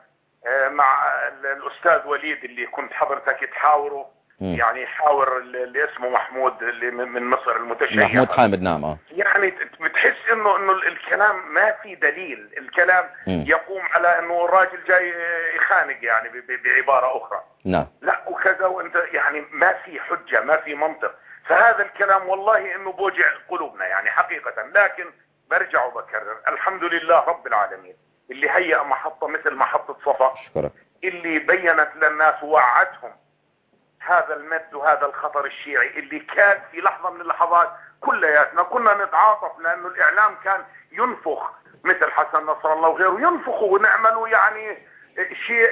مع الأستاذ وليد اللي كنت حضرتك تحاوره، يعني حاور اللي اسمه محمود اللي من مصر المتشيع، محمود حامد. نعم. اه يعني بتحس انه انه الكلام ما في دليل، الكلام م. يقوم على انه الراجل جاي يخانق يعني بعبارة اخرى. نعم. لا وكذا، وانت يعني ما في حجة، ما في منطق. فهذا الكلام والله انه بوجع قلوبنا يعني حقيقة. لكن برجع وبكرر الحمد لله رب العالمين اللي هيأ محطة مثل محطة صفا، شكرا، اللي بينت للناس ووعدهم هذا المد وهذا الخطر الشيعي اللي كان في لحظة من اللحظات كلياتنا كنا نتعاطف، لأنه الإعلام كان ينفخ مثل حسن نصر الله وغيره، ينفخوا ونعملوا يعني شيء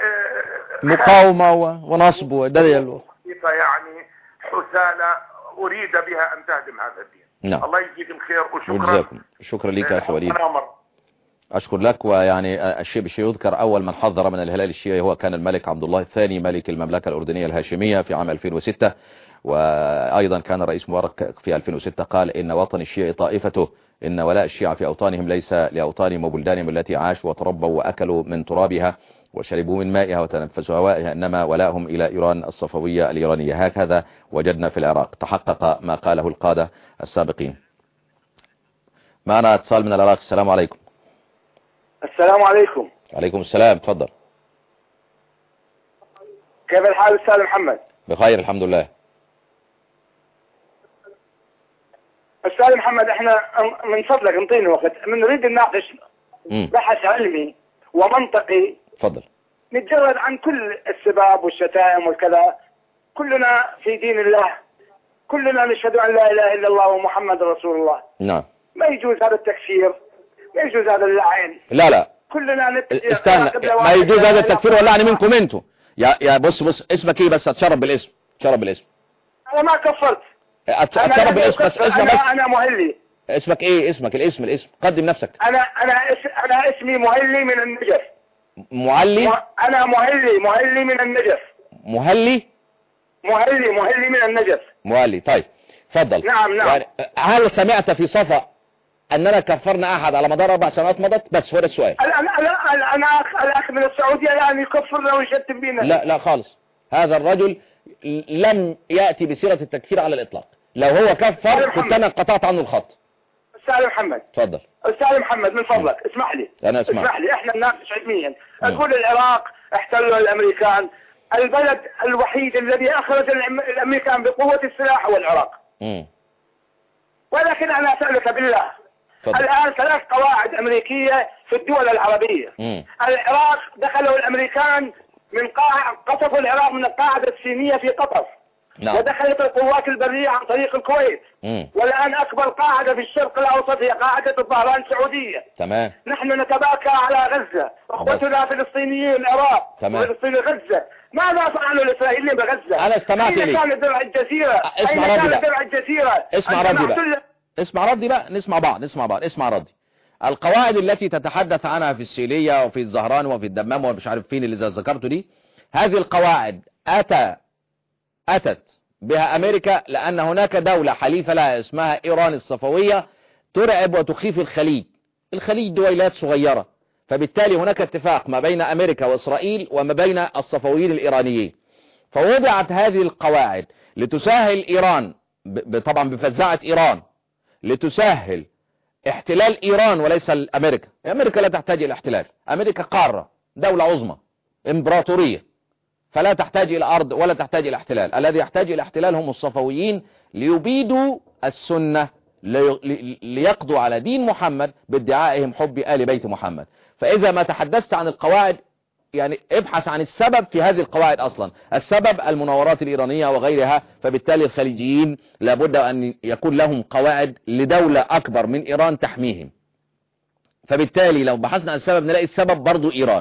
مقاومة ونصب ودليل يعني حثالة أريد بها أن تهدم هذا الدين. نعم. الله يجزيك الخير وشكرا. وجزاكم. شكرا لك يا أخي وليد. أشكر لك. ويعني الشيء بشيء يذكر أول من حذر من الهلال الشيعي هو كان الملك عبد الله الثاني ملك المملكة الأردنية الهاشمية في عام ألفين وستة، وأيضا كان الرئيس مبارك في ألفين وستة قال إن وطن الشيعي طائفته، إن ولاء الشيعة في أوطانهم ليس لأوطانهم وبلدانهم التي عاشوا وتربوا وأكلوا من ترابها وشربوا من مائها وتنفسوا هوائها، إنما ولاءهم إلى إيران الصفوية الإيرانية. هكذا وجدنا في العراق، تحقق ما قاله القادة السابقين. معنا اتصال من العراق. السلام عليكم. السلام عليكم. عليكم السلام. تفضل. كيف الحال أستاذ محمد؟ بخير الحمد لله. أستاذ محمد احنا من فضلك انطيني وقت، من نريد نناقش بحث علمي ومنطقي. تفضل. نتجرد عن كل السباب والشتائم والكذا. كلنا في دين الله، كلنا نشهد أن لا إله إلا الله ومحمد رسول الله. نعم. ما يجوز هذا التكفير، ما يجوز هذا اللعين. لا لا كلنا نت... استنى، ما يجوز هذا التكفير واللعن منكم انتوا. يا يا بص بص اسمك ايه بس؟ اتشرف بالاسم، اتشرف بالاسم. انا ما كفرت. اتشرف بالاسم بس. اسمك بس. انا مهلي. اسمك ايه؟ اسمك الاسم الاسم قدم نفسك. انا انا اس... انا اسمي مهلي من النجف. معلي. م... انا مهلي مهلي من النجف. مهلي مهلي مهلي من النجف. مهلي. طيب تفضل. نعم نعم. يعني هل سمعت في صفا أننا كفرنا أحد على مدار أربع سنوات مضت؟ بس هو ده السؤال. الآن الآن أخ الأخ من السعودية الآن يكفرنا ويشتم بينا. لا لا خالص، هذا الرجل لم يأتي بسيرة التكفير على الإطلاق. لو هو كفر كنت أنا قطعت عنه الخط. أستاذ محمد. تفضل. أستاذ محمد من فضلك م. اسمح لي. أنا أسمع. اسمح لي، إحنا نناقش علميا. أقول العراق احتلوا الأمريكان، البلد الوحيد الذي أخرج الأمريكان بقوة السلاح هو العراق. م. ولكن أنا أسألك بالله، فضل. الآن ثلاث قواعد أمريكية في الدول العربية. م. العراق دخلوا الأمريكان من قاعدة، قصفوا العراق من القاعدة الصينية في قطر. نعم. ودخلت القوات البرية عن طريق الكويت. م. والآن أكبر قاعدة في الشرق الأوسط هي قاعدة الظهران السعودية. تمام. نحن نتباكى على غزة، أخوتنا فلسطينيين العراق وفلسطين غزة. ماذا فعلوا الإسرائيليين بغزة؟ أنا استمعت إليك. أين كان درع الجزيرة؟ اسمع أين ردي كان بقى. درع الجزيرة؟ اسمع ردي بقى. اسمع ردي بقى. نسمع بعض نسمع بعض اسمع ردي. القواعد التي تتحدث عنها في السيلية وفي الزهران وفي الدمام ومش عارف فين اللي ذكرته دي، هذه القواعد أتى أتت بها أمريكا، لأن هناك دولة حليفة لها اسمها إيران الصفوية ترعب وتخيف الخليج. الخليج دويلات صغيرة، فبالتالي هناك اتفاق ما بين أمريكا وإسرائيل وما بين الصفويين الإيرانيين. فوضعت هذه القواعد لتسهل إيران، طبعا بفزاعة إيران، لتسهل احتلال إيران وليس أمريكا. أمريكا لا تحتاج إلى احتلال، أمريكا قارة، دولة عظمى، إمبراطورية، فلا تحتاج إلى أرض ولا تحتاج إلى احتلال. الذي يحتاج إلى احتلال هم الصفويين ليبيدوا السنة، ليقضوا على دين محمد بادعائهم حب آل بيت محمد. فإذا ما تحدثت عن القواعد يعني ابحث عن السبب في هذه القواعد أصلا. السبب المناورات الإيرانية وغيرها، فبالتالي الخليجيين لابد أن يكون لهم قواعد لدولة أكبر من إيران تحميهم. فبالتالي لو بحثنا عن السبب نلاقي السبب برضو إيران.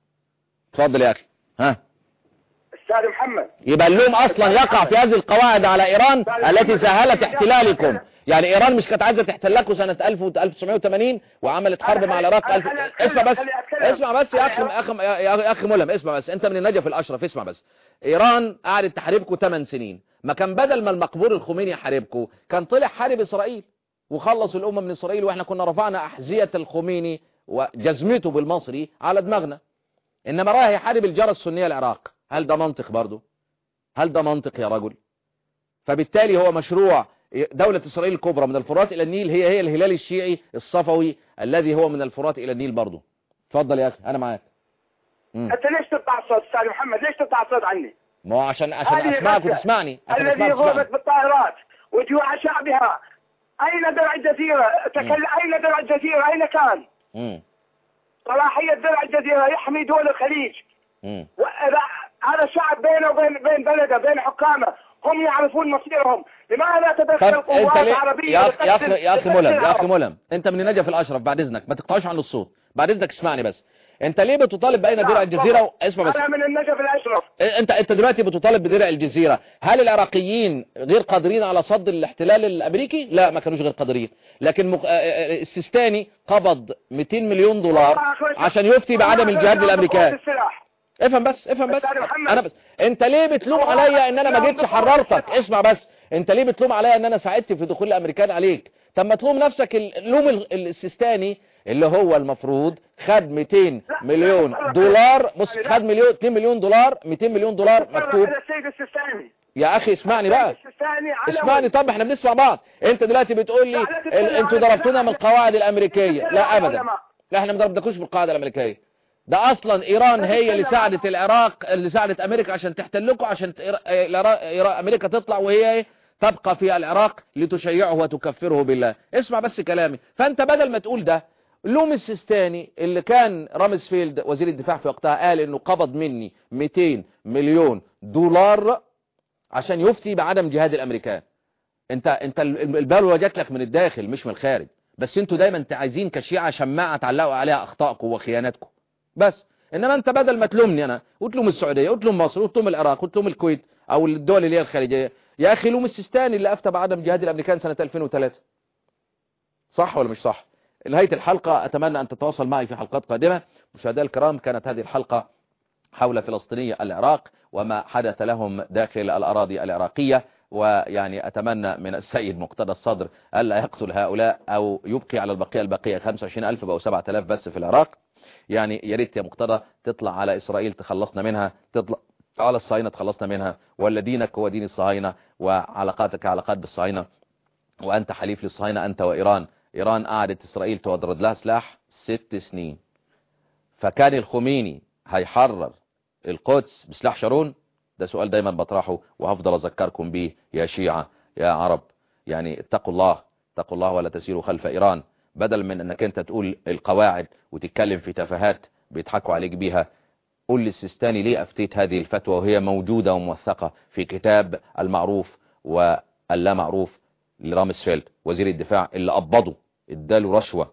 تفضل يا أخي. ها أستاذ محمد، يبقى اللوم أصلا يقع في هذه القواعد على إيران التي سهلت احتلالكم. يعني إيران مش كانت عايزة تحتلكوا سنة ألف وتسعمائة وثمانين وعملت حرب مع العراق ألف... اسمع بس اسمع بس يا أخي أخ... يا أخي ملهم، اسمع بس، أنت من النجف الأشرف، اسمع بس. إيران قعدت تحاربكم ثمان سنين، ما كان بدل ما المقبور الخميني يحاربكم كان طلع حارب إسرائيل وخلص الأمة من إسرائيل، وإحنا كنا رفعنا أحذية الخميني وجزمته بالمصري على دماغنا. إنما راح يحارب الجارة السنية العراق. هل ده منطق برضو؟ هل ده منطق يا رجل؟ فبالتالي هو مشروع دولة إسرائيل الكبرى من الفرات إلى النيل هي هي الهلال الشيعي الصفوي الذي هو من الفرات إلى النيل برضو. اتفضل يا أخي أنا معاك. مم. أنت ليش تقطع الصوت أستاذ محمد؟ ليش تقطع الصوت عني؟ ما هو عشان عشان أسمعك وتسمعني. الذي غربت بالطائرات وجوع شعبها، أين درع الجزيرة؟ تكلم أين درع الجزيرة؟ أين كان؟ مم. صلاحية درع الجزيرة يحمي دول الخليج. مم. هذا الشعب بينه وبين بين بلده بين حكامه، هم يعرفون مصيرهم. لماذا تدخل قوات عربية؟ يا اخي يا اخي يا اخي ملهم يا اخي ملهم انت من النجف الاشرف، بعد اذنك ما تقطعوش عن الصوت، بعد اذنك اسمعني بس. انت ليه بتطالب بأين درع الجزيرة و... اسمع بس. انا من النجف الاشرف. انت انت دلوقتي بتطالب بدرع الجزيرة. هل العراقيين غير قادرين على صد الاحتلال الامريكي؟ لا، ما كانوش غير قادرين، لكن مق... السيستاني قبض مئتين مليون دولار عشان يفتي بعدم الجهاد للامريكان. افهم بس افهم بس انا بس. انت ليه بتلوم عليا ان انا ما جيتش حررتك؟ اسمع بس، انت ليه بتلوم عليا ان انا ساعدت في دخول الامريكان عليك؟ طب ما تلوم نفسك. لوم السيستاني اللي هو المفروض خد مئتين مليون دولار. بص، خد مليون اثنين مليون دولار، مئتين مليون دولار مكتوب. يا اخي اسمعني بقى، اسمعني. طب احنا بنسمع بعض. انت دلوقتي بتقول لي انتوا ضربتونا من القواعد الامريكيه. لا ابدا، لا احنا ما ضربناكوش بالقواعد الامريكيه. ده اصلا ايران هي اللي ساعدت العراق، اللي ساعدت امريكا عشان تحتلكوا، عشان امريكا تطلع وهي تبقى في العراق لتشيعه وتكفره بالله. اسمع بس كلامي. فانت بدل ما تقول ده، لوم السيستاني اللي كان رامسفيلد وزير الدفاع في وقتها قال انه قبض مني مئتين مليون دولار عشان يفتي بعدم جهاد الامريكان. انت انت البلوى جات لك من الداخل مش من الخارج، بس انتوا دايما انت عايزين كشيعة شماعة تعلقوا عليها اخطائكم وخياناتكم بس. انما انت بدل ما تلومني انا وتلوم السعودية وتلوم مصر وتلوم العراق وتلوم الكويت او الدول اللي هي الخارجية، يا اخي لوم السيستاني اللي افتى بعدم جهاد الامريكان سنة ألفين وثلاثة. صح ولا مش صح؟ نهاية الحلقة أتمنى أن تتواصل معي في حلقات قادمة. مشاهدينا الكرام، كانت هذه الحلقة حول فلسطيني العراق وما حدث لهم داخل الأراضي العراقية. ويعني أتمنى من السيد مقتدى الصدر ألا يقتل هؤلاء أو يبقي على البقية البقية خمسة وعشرين ألف أو سبعة آلاف بس في العراق. يعني يا ريت يا مقتدى تطلع على إسرائيل تخلصنا منها، تطلع على الصهاينة تخلصنا منها، ولا دينك هو دين الصهاينة وعلاقاتك علاقات بالصهاينة، وأنت حليف للصهاينة أنت وإيران. إيران قعدت إسرائيل تورد لها سلاح ست سنين، فكان الخميني هيحرر القدس بسلاح شارون؟ ده سؤال دايما بطرحه وهفضل أذكركم به يا شيعة يا عرب. يعني اتقوا الله، اتقوا الله ولا تسيروا خلف إيران. بدل من أنك أنت تقول القواعد وتتكلم في تفاهات بيضحكوا عليك بيها، قول للسيستاني ليه أفتيت هذه الفتوى وهي موجودة وموثقة في كتاب المعروف واللا معروف لرامسفيلد وزير الدفاع اللي قبضه اداله رشوة،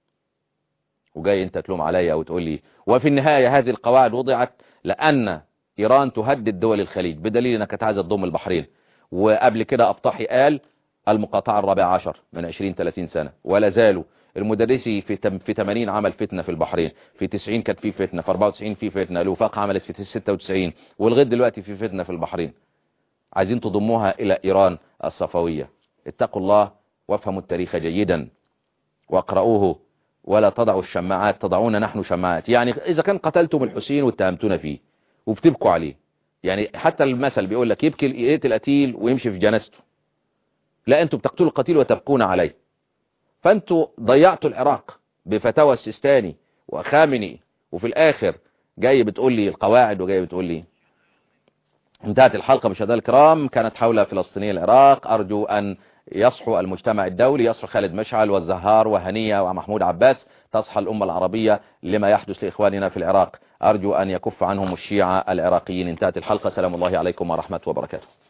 وجاي انت تلوم عليا او تقول لي. وفي النهاية هذه القواعد وضعت لأن إيران تهدد دول الخليج، بدليل انك كانت عايزة تضم البحرين. وقبل كده أبطحي قال المقاطعة الرابعة عشر من عشرين ثلاثين سنة، ولا زالوا. المدرسي في في ثمانين عمل فتنة في البحرين، في تسعين كانت في فتنة، في أربعة وتسعين في فتنة، الوفاق عملت في ستة وتسعين، ولغاية دلوقتي في فتنة في البحرين. عايزين تضموها إلى إيران الصفوية. اتقوا الله وافهموا التاريخ جيدا واقرأوه، ولا تضعوا الشماعات، تضعون نحن شماعات. يعني إذا كان قتلتم الحسين واتهمتونا فيه وبتبكوا عليه، يعني حتى المثل بيقول لك يبكي يقتل القتيل ويمشي في جنازته، لا أنتوا بتقتلوا القتيل وتبكون عليه. فأنتوا ضيعتوا العراق بفتاوى السيستاني وخامنئي، وفي الآخر جاي بتقول لي القواعد وجاي بتقول لي. انتهت الحلقة مشاهدينا الكرام، كانت حول فلسطيني العراق. أرجو أن يصحو المجتمع الدولي، يصحو خالد مشعل والزهار وهنية ومحمود عباس، تصحى الأمة العربية لما يحدث لإخواننا في العراق. أرجو أن يكف عنهم الشيعة العراقيين. انتهت الحلقة، سلام الله عليكم ورحمة وبركاته.